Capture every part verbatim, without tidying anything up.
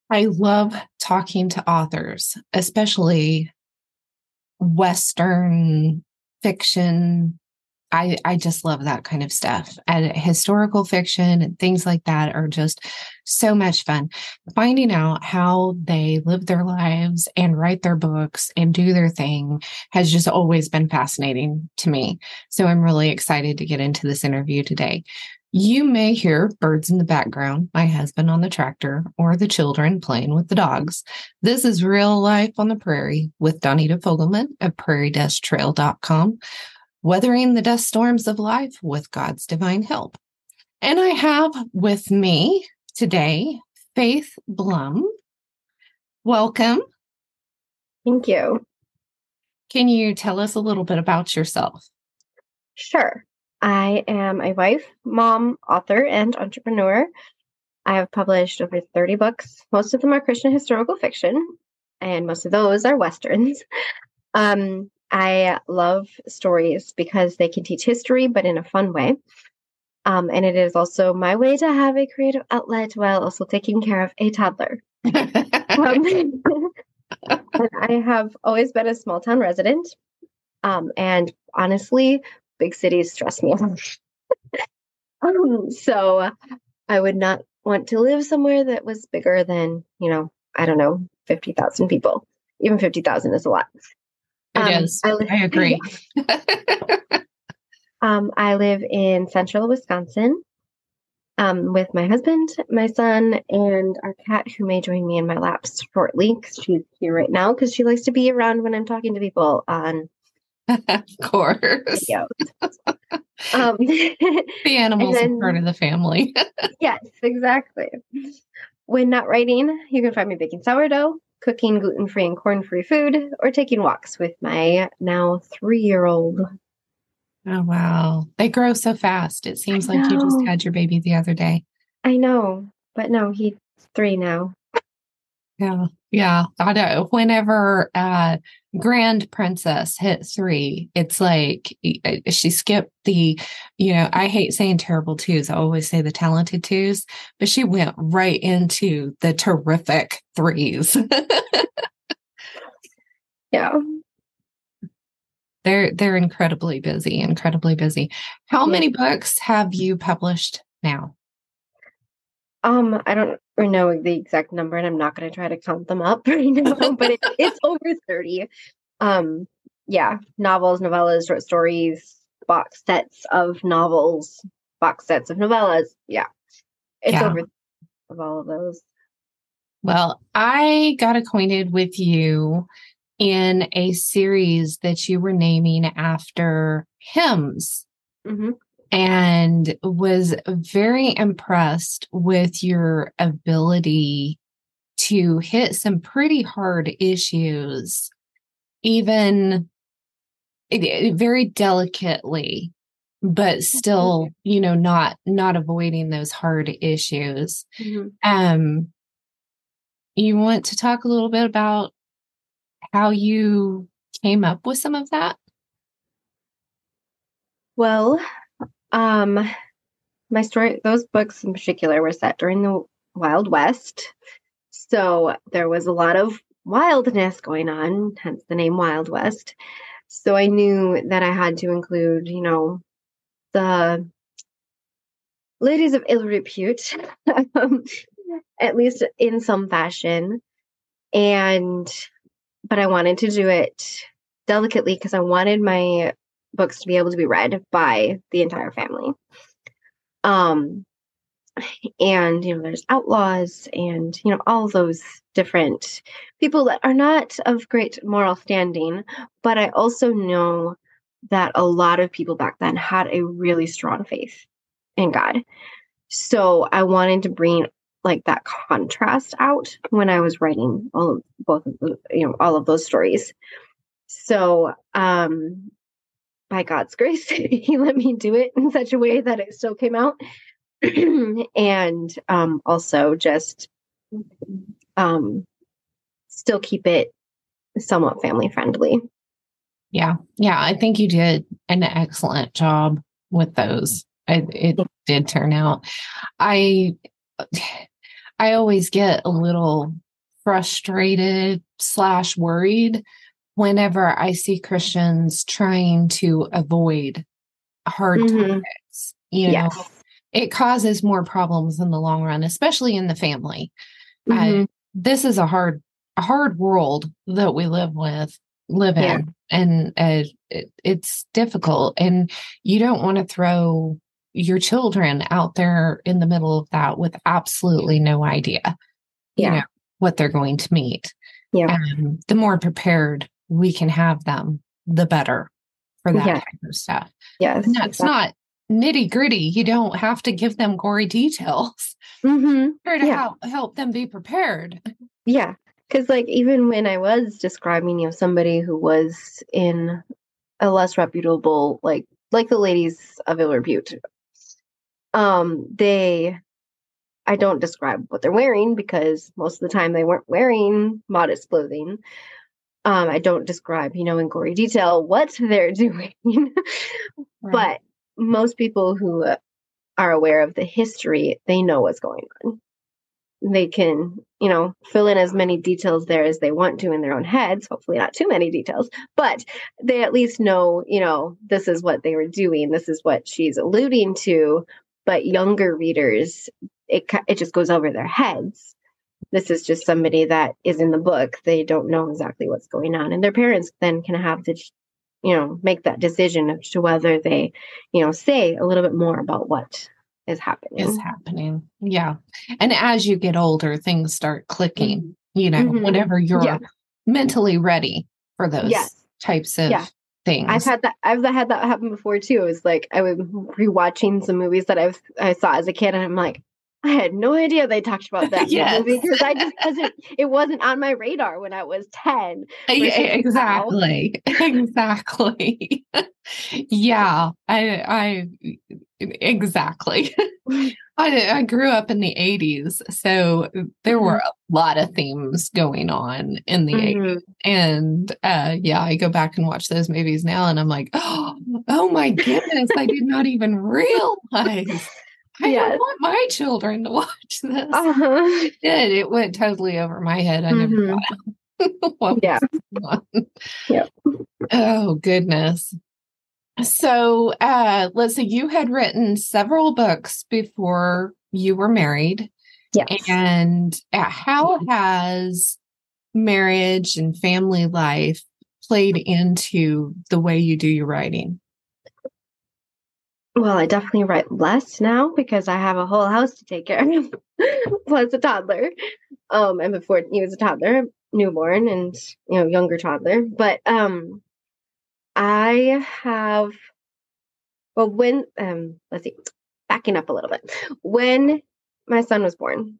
I love talking to authors, especially Western fiction. I, I just love that kind of stuff. And historical fiction and things like that are just so much fun. Finding out how they live their lives and write their books and do their thing has just always been fascinating to me. So I'm really excited to get into this interview today. You may hear birds in the background, my husband on the tractor, or the children playing with the dogs. This is Real Life on the Prairie with Donita Fogelman of prairie dust trail dot com. Weathering the dust storms of life with God's divine help. And I have with me today Faith Blum. Welcome. Thank you. Can you tell us a little bit about yourself? Sure. I am a wife, mom, author, and entrepreneur. I have published over thirty books. Most of them are Christian historical fiction, and most of those are Westerns. Um, I love stories because they can teach history, but in a fun way. Um, and it is also my way to have a creative outlet while also taking care of a toddler. um, and I have always been a small town resident. Um, and honestly, big cities stress me out. um, so I would not want to live somewhere that was bigger than, you know, I don't know, fifty thousand people. Even fifty thousand is a lot. It um, is. I, li- I agree. um, I live in central Wisconsin um, with my husband, my son, and our cat, who may join me in my laps shortly because she's here right now because she likes to be around when I'm talking to people on Of course. videos. um, the animals then, are part of the family. Yes, exactly. When not writing, you can find me baking sourdough, cooking gluten-free and corn-free food, or taking walks with my now three-year-old. Oh, wow. They grow so fast. It seems like you just had your baby the other day. I know, but no, he's three now. Yeah. Yeah. I know. Whenever uh, Grand Princess hit three, it's like she skipped the, you know, I hate saying terrible twos. I always say the talented twos, but she went right into the terrific threes. Yeah. They're they're incredibly busy, incredibly busy. How yeah. many books have you published now? Um, I don't know the exact number, and I'm not going to try to count them up right now, but it, it's over thirty. Um, yeah, novels, novellas, short stories, box sets of novels, box sets of novellas. Yeah, it's Yeah. over of all of those. Well, I got acquainted with you in a series that you were naming after hymns. Mm-hmm. And was very impressed with your ability to hit some pretty hard issues, even it, it, very delicately, but still, you know, not not avoiding those hard issues. Mm-hmm. Um, you want to talk a little bit about how you came up with some of that? Well, um, my story, those books in particular were set during the Wild West. So there was a lot of wildness going on, hence the name Wild West. So I knew that I had to include, you know, the ladies of ill repute, um, at least in some fashion. And, but I wanted to do it delicately because I wanted my books to be able to be read by the entire family. Um, and, you know, there's outlaws and, you know, all those different people that are not of great moral standing. But I also know that a lot of people back then had a really strong faith in God. So I wanted to bring like that contrast out when I was writing all of both of the, you know, all of those stories. So, um, by God's grace, he let me do it in such a way that it still came out. and um, also just um, still keep it somewhat family friendly. Yeah. Yeah. I think you did an excellent job with those. I, it did turn out. I, I always get a little frustrated slash worried whenever I see Christians trying to avoid hard Mm-hmm. topics. You know, Yes. it causes more problems in the long run, especially in the family. Uh, Mm-hmm. this is a hard, a hard world that we live with, live Yeah. in, and uh, it, it's difficult. And you don't want to throw your children out there in the middle of that with absolutely no idea, you know, Yeah. what they're going to meet. Yeah. Um, the more prepared we can have them, the better for that Yeah. type of stuff. Yes. And that's Exactly. not nitty gritty. You don't have to give them gory details. Mm-hmm. Try to Yeah. help help them be prepared. Yeah. Because, like, even when I was describing, you know, somebody who was in a less reputable, like, like the ladies of ill repute, um, they, I don't describe what they're wearing because most of the time they weren't wearing modest clothing. Um, I don't describe, you know, in gory detail what they're doing. Right. But most people who are aware of the history, they know what's going on. They can, you know, fill in as many details there as they want to in their own heads, hopefully not too many details, but they at least know, you know, this is what they were doing. This is what she's alluding to. But younger readers, it it just goes over their heads. This is just somebody that is in the book. They don't know exactly what's going on. And their parents then can have to, you know, make that decision as to whether they, you know, say a little bit more about what is happening. Is happening. Yeah. And as you get older, things start clicking, mm-hmm. you know, mm-hmm. whenever you're yeah. mentally ready for those yes. types of yeah. things. I've had that I've had that happen before too. It's like I was rewatching some movies that I've I saw as a kid and I'm like, I had no idea they talked about that yes. movie because I just wasn't it wasn't on my radar when I was ten. Yeah, exactly. exactly. yeah. I I exactly. I, I grew up in the eighties, so there mm-hmm. were a lot of themes going on in the mm-hmm. eighties. And uh, yeah, I go back and watch those movies now, and I'm like, oh, oh my goodness, I did not even realize. I yes. don't want my children to watch this. Uh-huh. It did. It went totally over my head. I never mm-hmm. got what yeah. was on. Yep. Oh, goodness. So, uh, let's see, you had written several books before you were married. Yes. And uh, how has marriage and family life played into the way you do your writing? Well, I definitely write less now because I have a whole house to take care of, plus a toddler. Um, and before he was a toddler, newborn, and you know, younger toddler. But um, I have. Well, when um, let's see, backing up a little bit, when my son was born,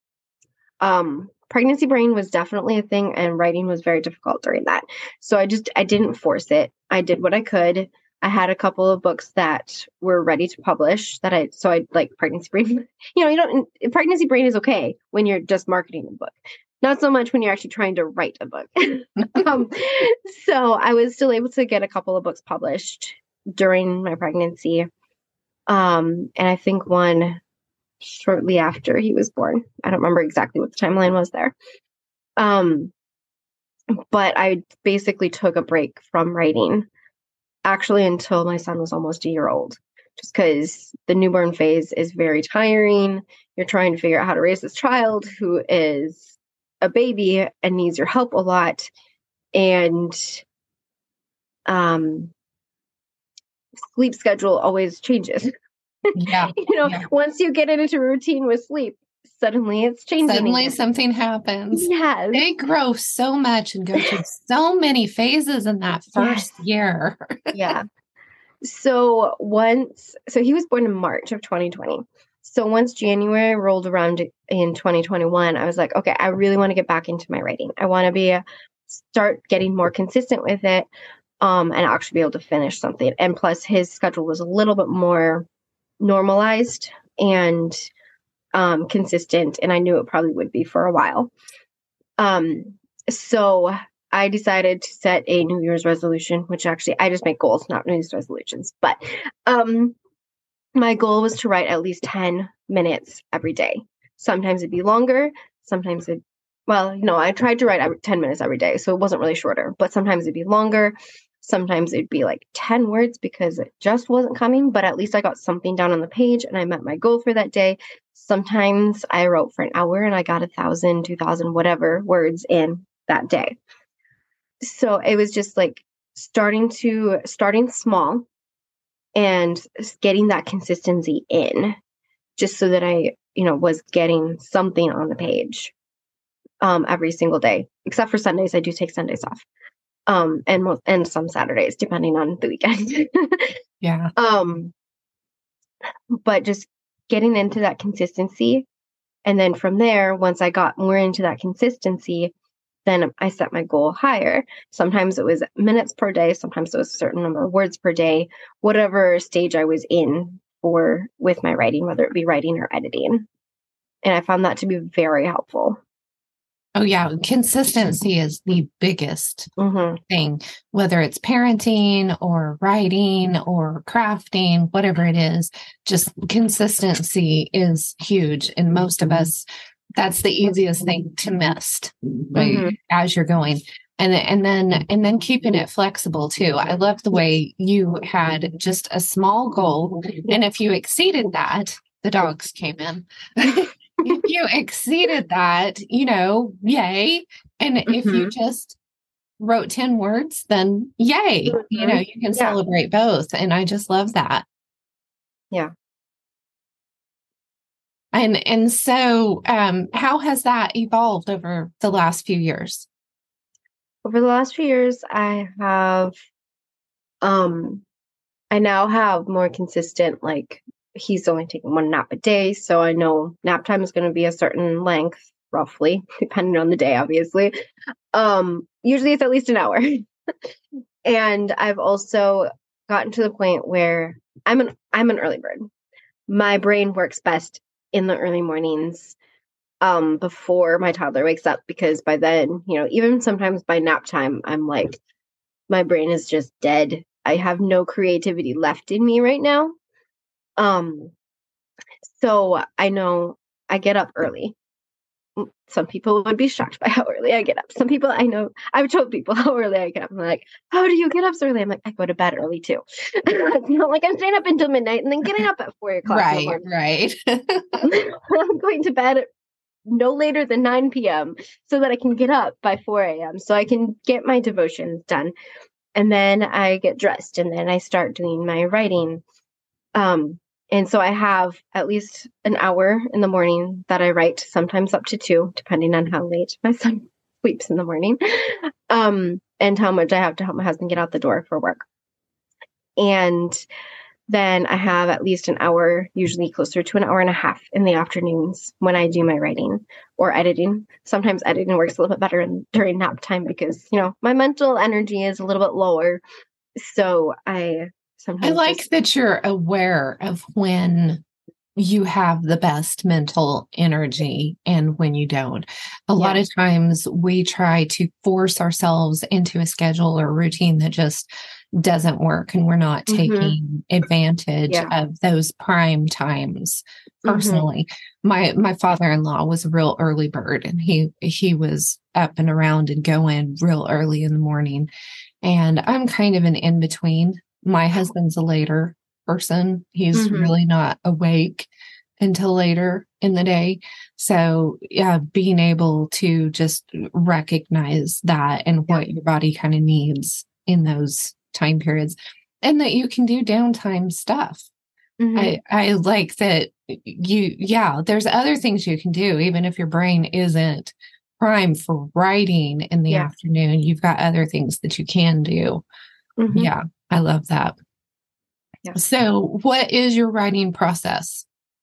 um, pregnancy brain was definitely a thing, and writing was very difficult during that. So I just I didn't force it. I did what I could. I had a couple of books that were ready to publish that I, so I like pregnancy brain, you know, you don't, pregnancy brain is okay when you're just marketing the book, not so much when you're actually trying to write a book. um, so I was still able to get a couple of books published during my pregnancy. Um, and I think one shortly after he was born. I don't remember exactly what the timeline was there. Um, but I basically took a break from writing actually until my son was almost a year old, just because the newborn phase is very tiring. You're trying to figure out how to raise this child who is a baby and needs your help a lot. And um, sleep schedule always changes. Yeah. you know, yeah. once you get into routine with sleep, suddenly it's changing. Suddenly again. something happens. Yes. They grow so much and go through so many phases in that first yes. year. yeah. So once, so he was born in March of twenty twenty. So once January rolled around in twenty twenty-one, I was like, okay, I really want to get back into my writing. I want to be, start getting more consistent with it um, and actually be able to finish something. And plus his schedule was a little bit more normalized and um, consistent. And I knew it probably would be for a while. Um, so I decided to set a New Year's resolution, which actually I just make goals, not New Year's resolutions. But um, my goal was to write at least ten minutes every day. Sometimes it'd be longer. Sometimes it, well, no, I tried to write every ten minutes every day, so it wasn't really shorter, but sometimes it'd be longer. Sometimes it'd be like ten words because it just wasn't coming, but at least I got something down on the page and I met my goal for that day. Sometimes I wrote for an hour and I got a thousand, two thousand, whatever words in that day. So it was just like starting to, starting small and getting that consistency in just so that I, you know, was getting something on the page um, every single day, except for Sundays. I do take Sundays off. Um, and most, and some Saturdays, depending on the weekend. Yeah. Um, but just getting into that consistency. And then from there, once I got more into that consistency, then I set my goal higher. Sometimes it was minutes per day. Sometimes it was a certain number of words per day, whatever stage I was in for with my writing, whether it be writing or editing. And I found that to be very helpful. Oh, yeah. Consistency is the biggest mm-hmm. thing, whether it's parenting or writing or crafting, whatever it is, just consistency is huge. And most of us, that's the easiest thing to miss right, mm-hmm. as you're going. And, and then and then keeping it flexible, too. I love the way you had just a small goal. And if you exceeded that, the dogs came in. If you exceeded that, you know, yay. And mm-hmm. if you just wrote ten words, then yay. Mm-hmm. You know, you can yeah. celebrate both. And I just love that. Yeah. And and so um, how has that evolved over the last few years? Over the last few years, I have, um, I now have more consistent, like, he's only taking one nap a day. So I know nap time is going to be a certain length, roughly, depending on the day, obviously. Um, usually it's at least an hour. And I've also gotten to the point where I'm an, I'm an early bird. My brain works best in the early mornings, um, before my toddler wakes up, because by then, you know, even sometimes by nap time, I'm like, my brain is just dead. I have no creativity left in me right now. Um, so I know I get up early. Some people would be shocked by how early I get up. Some people I know, I've told people how early I get up. I'm like, how do you get up so early? I'm like, I go to bed early too. It's not like I'm staying up until midnight and then getting up at four o'clock. Right, right. I'm going to bed no later than nine p.m. so that I can get up by four a.m. so I can get my devotions done. And then I get dressed and then I start doing my writing. Um, And so I have at least an hour in the morning that I write, sometimes up to two, depending on how late my son sleeps in the morning, um, and how much I have to help my husband get out the door for work. And then I have at least an hour, usually closer to an hour and a half in the afternoons when I do my writing or editing. Sometimes editing works a little bit better in, during nap time because, you know, my mental energy is a little bit lower. So I... Sometimes I like just, that you're aware of when you have the best mental energy and when you don't. A yeah. lot of times we try to force ourselves into a schedule or routine that just doesn't work, and we're not taking mm-hmm. advantage yeah. of those prime times. Personally, mm-hmm. my my father-in-law was a real early bird, and he he was up and around and going real early in the morning. And I'm kind of an in-between. My husband's a later person. He's mm-hmm. really not awake until later in the day. So yeah, being able to just recognize that and what your body kind of needs in those time periods, and that you can do downtime stuff. Mm-hmm. I, I like that you, yeah, there's other things you can do, even if your brain isn't primed for writing in the yeah. afternoon, you've got other things that you can do. Mm-hmm. Yeah. I love that. Yeah. So what is your writing process?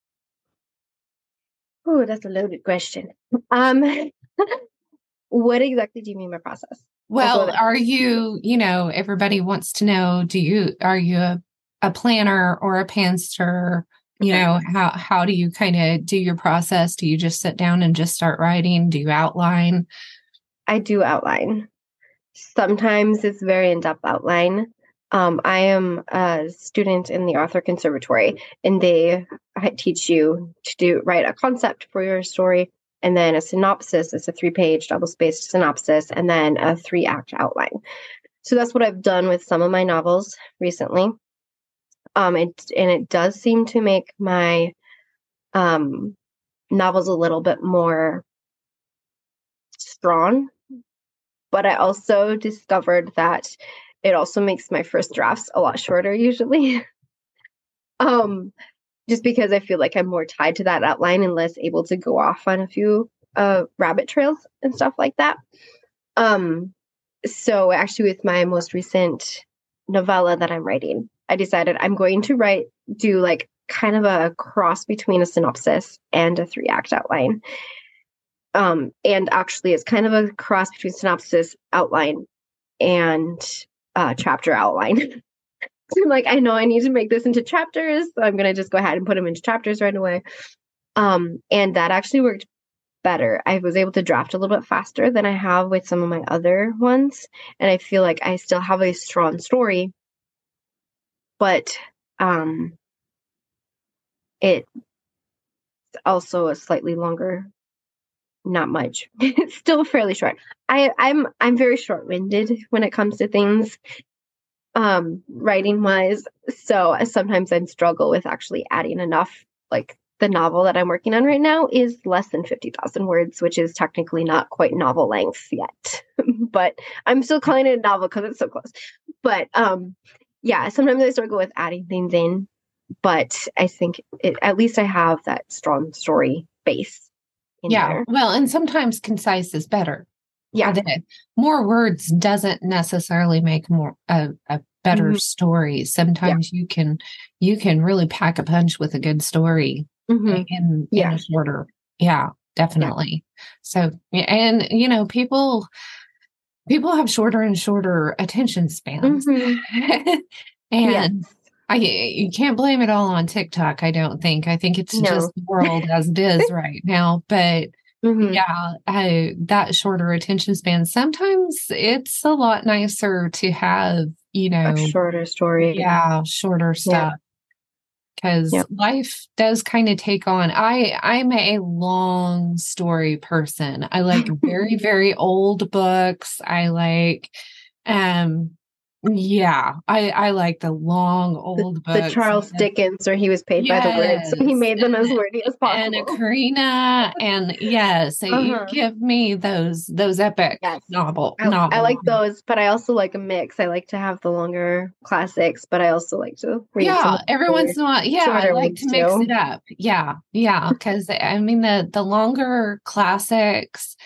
Oh, that's a loaded question. Um, what exactly do you mean by process? Well, are you, you know, everybody wants to know, do you, are you a, a planner or a pantser? You okay. know, how, how do you kind of do your process? Do you just sit down and just start writing? Do you outline? I do outline. Sometimes it's very in-depth outline. Um, I am a student in the Author Conservatory, and they teach you to do write a concept for your story, and then a synopsis. It's a three-page double-spaced synopsis, and then a three-act outline. So that's what I've done with some of my novels recently. Um, it, and it does seem to make my um, novels a little bit more strong. But I also discovered that it also makes my first drafts a lot shorter usually. um, just because I feel like I'm more tied to that outline and less able to go off on a few uh, rabbit trails and stuff like that. Um, so actually with my most recent novella that I'm writing, I decided I'm going to write, do like kind of a cross between a synopsis and a three act outline. Um, and actually it's kind of a cross between synopsis, outline, and uh, chapter outline. So I'm like, I know I need to make this into chapters, so I'm going to just go ahead and put them into chapters right away. Um, and that actually worked better. I was able to draft a little bit faster than I have with some of my other ones. And I feel like I still have a strong story, but um, it's also a slightly longer, not much. It's still fairly short. I, I'm I'm very short-winded when it comes to things, um, writing wise. So sometimes I struggle with actually adding enough. Like the novel that I'm working on right now is less than fifty thousand words, which is technically not quite novel length yet. But I'm still calling it a novel because it's so close. But um, yeah, sometimes I struggle with adding things in. But I think it, at least I have that strong story base in Yeah. there. Well, and sometimes concise is better. Yeah. The, more words doesn't necessarily make more a, a better Mm-hmm. story. Sometimes yeah. you can you can really pack a punch with a good story Mm-hmm. in, Yeah. in a shorter. Yeah, definitely. Yeah. So, and you know, people people have shorter and shorter attention spans. Mm-hmm. And yes. I you can't blame it all on TikTok, I don't think. I think it's No. just the world as it is right now. But mm-hmm. yeah, I, that shorter attention span, sometimes it's a lot nicer to have, you know, a shorter story. Yeah, shorter stuff. Because yeah. yep. life does kind of take on. I I'm a long story person. I like very very old books. I like, um, yeah, I I like the long old the, books. The Charles and, Dickens, or he was paid yes. by the word, so he made them as wordy as possible. And Karina, and yes, uh-huh. you give me those those epic yes. novel. I, novel. I like those, but I also like a mix. I like to have the longer classics, but I also like to read. Yeah, some every once in a while. Yeah, I like to mix too. it up. Yeah, yeah, because I mean the the longer classics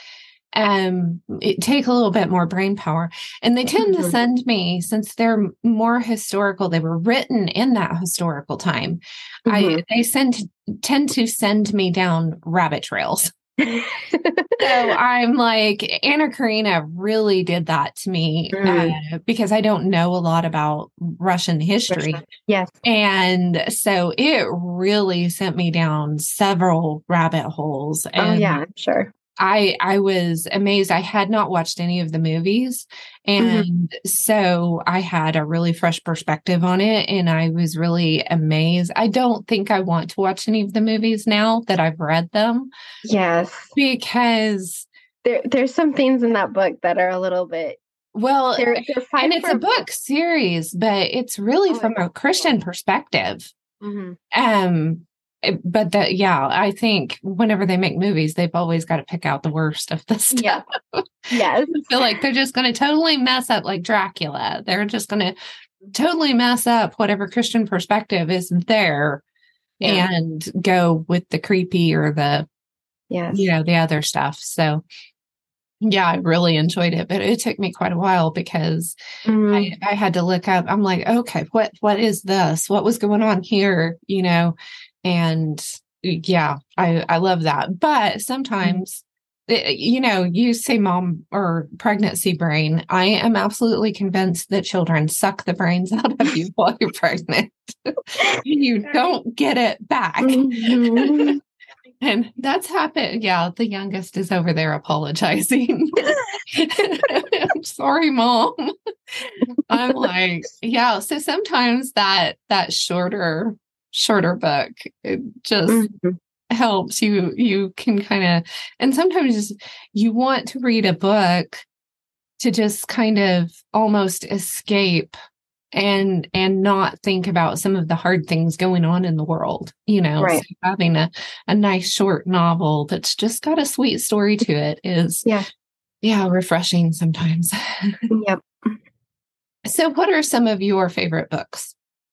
um it take a little bit more brain power, and they tend mm-hmm. to send me, since they're more historical, they were written in that historical time. Mm-hmm. I they send tend to send me down rabbit trails. So I'm like, Anna Karenina really did that to me mm-hmm. uh, because I don't know a lot about Russian history. Russia. Yes. And so it really sent me down several rabbit holes. And oh yeah, I'm sure. I I was amazed. I had not watched any of the movies. And mm-hmm. so I had a really fresh perspective on it. And I was really amazed. I don't think I want to watch any of the movies now that I've read them. Yes. Because there there's some things in that book that are a little bit well, they're, they're and it's a book series, but it's really oh, from a Christian perspective. Mm-hmm. Um But that, yeah, I think whenever they make movies, they've always got to pick out the worst of the stuff. Yeah. Yes. I feel like they're just going to totally mess up, like Dracula. They're just going to totally mess up whatever Christian perspective is there yeah. and go with the creepy or the, yes. you know, the other stuff. So, yeah, I really enjoyed it, but it took me quite a while because mm. I, I had to look up. I'm like, okay, what what is this? What was going on here? You know. And yeah, I, I love that. But sometimes, mm-hmm. you know, you say mom or pregnancy brain. I am absolutely convinced that children suck the brains out of you while you're pregnant. You don't get it back. Mm-hmm. And that's happened. Yeah, the youngest is over there apologizing. I'm sorry, mom. I'm like, yeah. So sometimes that that shorter shorter book, it just Mhm. helps you. You can kind of, and sometimes you want to read a book to just kind of almost escape and and not think about some of the hard things going on in the world, you know. So Right. having a, a nice short novel that's just got a sweet story to it is, Yeah. yeah, refreshing sometimes. Yep. So what are some of your favorite books?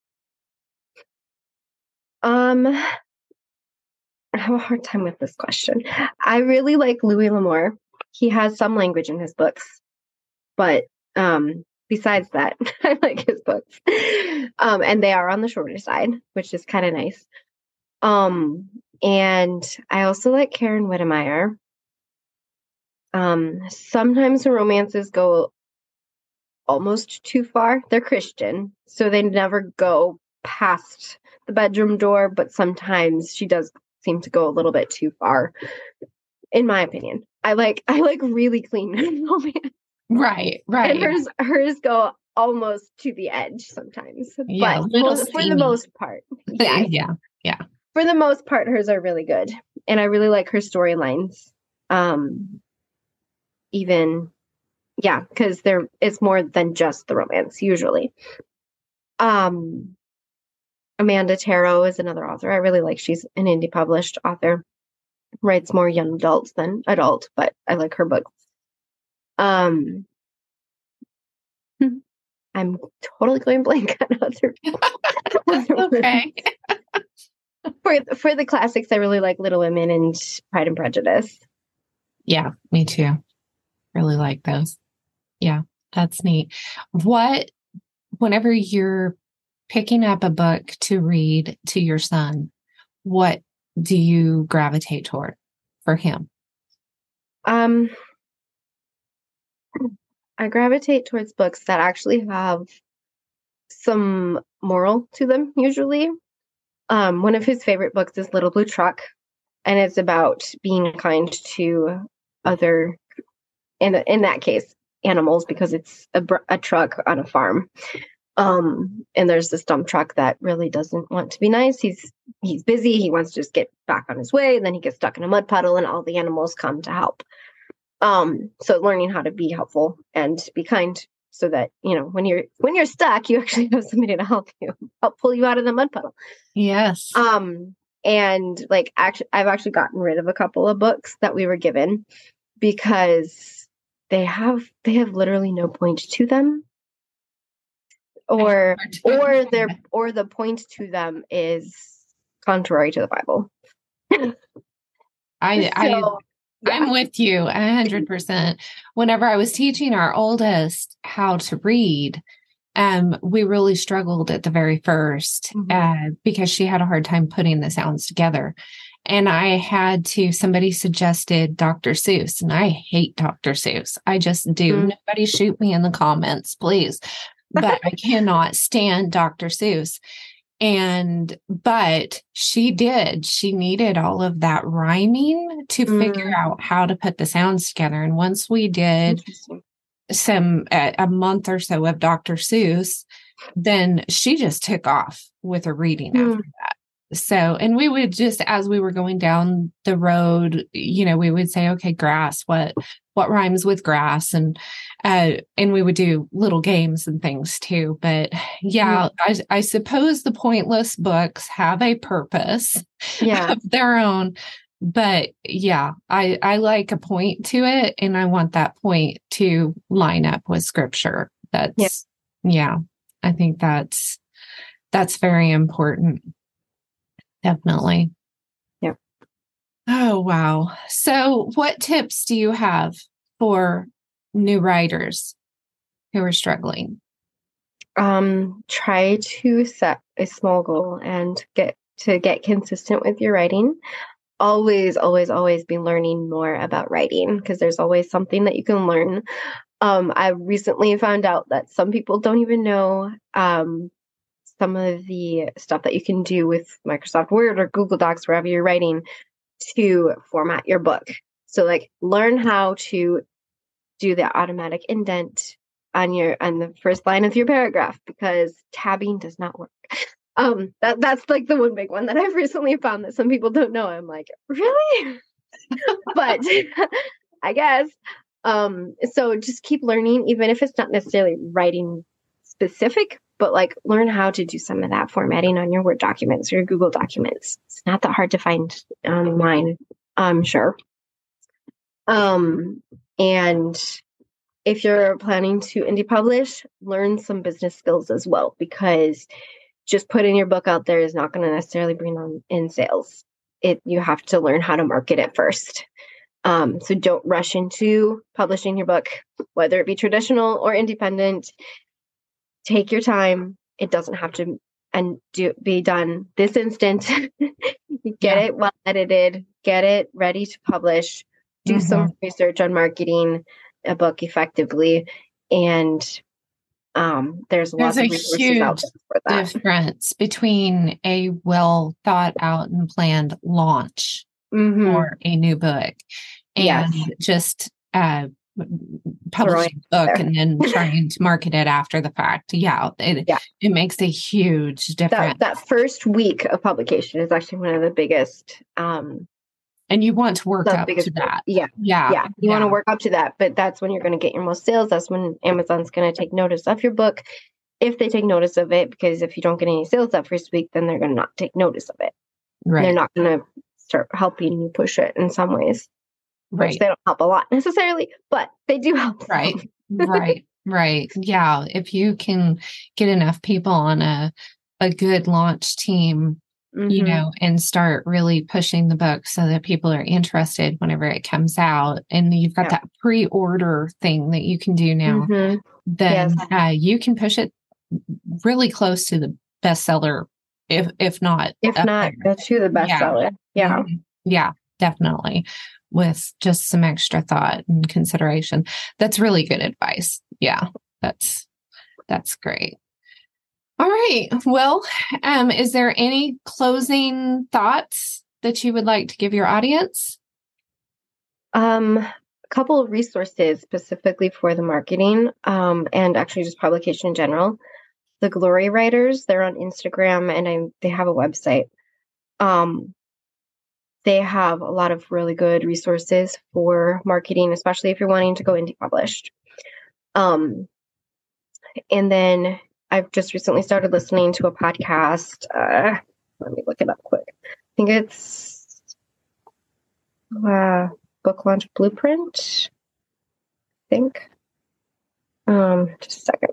Um, I have a hard time with this question. I really like Louis L'Amour. He has some language in his books, but um, besides that, I like his books. Um, and they are on the shorter side, which is kind of nice. Um, and I also like Karen Whittemire. Um, sometimes the romances go almost too far. They're Christian, so they never go past the bedroom door, but sometimes she does seem to go a little bit too far, in my opinion. I like I like really clean romance. Right, And right. hers hers go almost to the edge sometimes. Yeah, But little most, for the steamy. most part, yes. Yeah, yeah. For the most part, hers are really good. And I really like her storylines. Um even yeah, because there it's more than just the romance usually. Um Amanda Tarot is another author I really like. She's an indie published author. Writes more young adults than adult, but I like her books. Um I'm totally going blank on other, other Okay. for for the classics, I really like Little Women and Pride and Prejudice. Yeah, me too. Really like those. Yeah, that's neat. What, whenever you're picking up a book to read to your son, what do you gravitate toward for him? Um, I gravitate towards books that actually have some moral to them. Usually, um, one of his favorite books is Little Blue Truck, and it's about being kind to other, in in that case, animals, because it's a, a truck on a farm. Um, and there's this dump truck that really doesn't want to be nice. He's he's busy. He wants to just get back on his way, and then he gets stuck in a mud puddle, and all the animals come to help. Um, so learning how to be helpful and be kind, so that you know when you're when you're stuck, you actually have somebody to help you, help pull you out of the mud puddle. Yes. Um, and like actually, I've actually gotten rid of a couple of books that we were given because they have they have literally no point to them. Or or their or the point to them is contrary to the Bible. I I So, yeah. I'm with you a hundred percent. Whenever I was teaching our oldest how to read, um, we really struggled at the very first Mhm. uh, because she had a hard time putting the sounds together. And I had to, somebody suggested Doctor Seuss, and I hate Doctor Seuss. I just do. Mm. Nobody shoot me in the comments, please. But I cannot stand Doctor Seuss. And, but she did, she needed all of that rhyming to Mm. figure out how to put the sounds together. And once we did Interesting. some, uh, a month or so of Doctor Seuss, then she just took off with her reading Mm. after that. So, and we would just, as we were going down the road, you know, we would say, okay, grass, what, what rhymes with grass? And, uh, and we would do little games and things too. But yeah, I, I suppose the pointless books have a purpose Yeah. of their own. But yeah, I, I like a point to it, and I want that point to line up with scripture. That's, yeah, yeah, I think that's, that's very important. Definitely. Yeah. Oh, wow. So, what tips do you have for new writers who are struggling? Um, try to set a small goal and get to get consistent with your writing. Always, always, always be learning more about writing, because there's always something that you can learn. Um, I recently found out that some people don't even know um, some of the stuff that you can do with Microsoft Word or Google Docs, wherever you're writing, to format your book. So like learn how to do the automatic indent on your on the first line of your paragraph, because tabbing does not work. Um, that that's like the one big one that I've recently found that some people don't know. I'm like, really? But I guess. Um, so just keep learning, even if it's not necessarily writing specific, but like learn how to do some of that formatting on your Word documents or your Google documents. It's not that hard to find online, I'm sure. Um, and if you're planning to indie publish, learn some business skills as well, because just putting your book out there is not going to necessarily bring on in sales. It you have to learn how to market it first. Um, so don't rush into publishing your book, whether it be traditional or independent. Take your time. It doesn't have to and do be done this instant. Get yeah. it well edited. Get it ready to publish. Do mm-hmm. some research on marketing a book effectively, and um, there's lots there's of resources out there for that. Difference between a well thought out and planned launch mm-hmm. for a new book and yes. just uh, publishing a book and then trying to market it after the fact. Yeah, it, yeah. it makes a huge difference. That, that first week of publication is actually one of the biggest. Um, and you want to work up to that. Yeah. Yeah. Yeah. You yeah. want to work up to that, but that's when you're going to get your most sales. That's when Amazon's going to take notice of your book. If they take notice of it, because if you don't get any sales that first week, then they're going to not take notice of it. Right. They're not going to start helping you push it in some ways. Right. Which they don't help a lot necessarily, but they do help. Right. right. Right. Yeah. If you can get enough people on a, a good launch team, mm-hmm. you know, and start really pushing the book so that people are interested whenever it comes out, and you've got yeah. that pre-order thing that you can do now, mm-hmm. then yes. uh, you can push it really close to the bestseller, if if not, if not, go to the bestseller. Yeah. Yeah. yeah, definitely. With just some extra thought and consideration. That's really good advice. Yeah, that's that's great. All right. Well, um, is there any closing thoughts that you would like to give your audience? Um, a couple of resources specifically for the marketing, um, and actually just publication in general. The Glory Writers, they're on Instagram, and I, they have a website. Um, they have a lot of really good resources for marketing, especially if you're wanting to go indie published. Um, and then I've just recently started listening to a podcast. Uh, let me look it up quick. I think it's uh, Book Launch Blueprint. I think. Um, just a second.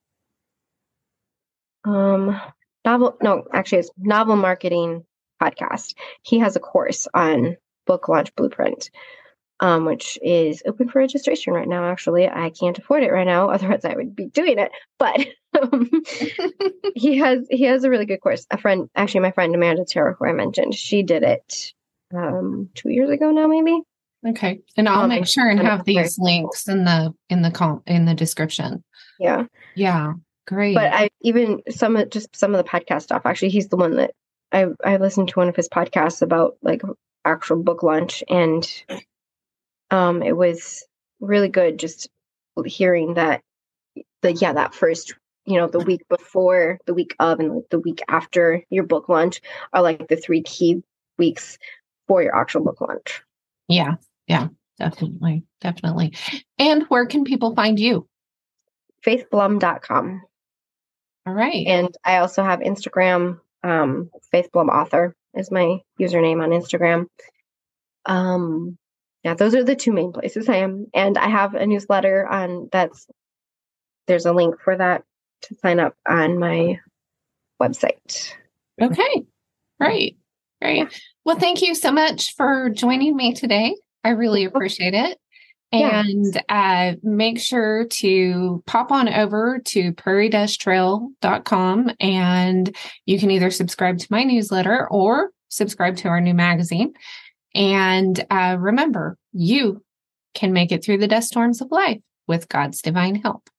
Um, novel. No, actually, it's Novel Marketing Podcast. He has a course on Book Launch Blueprint, um, which is open for registration right now. Actually, I can't afford it right now. Otherwise, I would be doing it. But um, he has he has a really good course. A friend, actually, my friend Amanda Terra, who I mentioned, she did it um, two years ago now, maybe. Okay, and I'll um, make sure and have these links in the in the comp in the description. Yeah, yeah, great. But I even some of just some of the podcast stuff. Actually, he's the one that I I listened to one of his podcasts about like actual book launch, and um, it was really good just hearing that the yeah that first you know the week before, the week of, and like the week after your book launch are like the three key weeks for your actual book launch. Yeah. Yeah, definitely. Definitely. And where can people find you? faith blum dot com. All right. And I also have Instagram. Um, Faith Blum Author is my username on Instagram. Um, yeah, those are the two main places I am. And I have a newsletter on that's, there's a link for that to sign up on my website. Okay. Great. Great. Well, thank you so much for joining me today. I really appreciate it. And uh, make sure to pop on over to prairie trail dot com, and you can either subscribe to my newsletter or subscribe to our new magazine. And uh, remember, you can make it through the dust storms of life with God's divine help.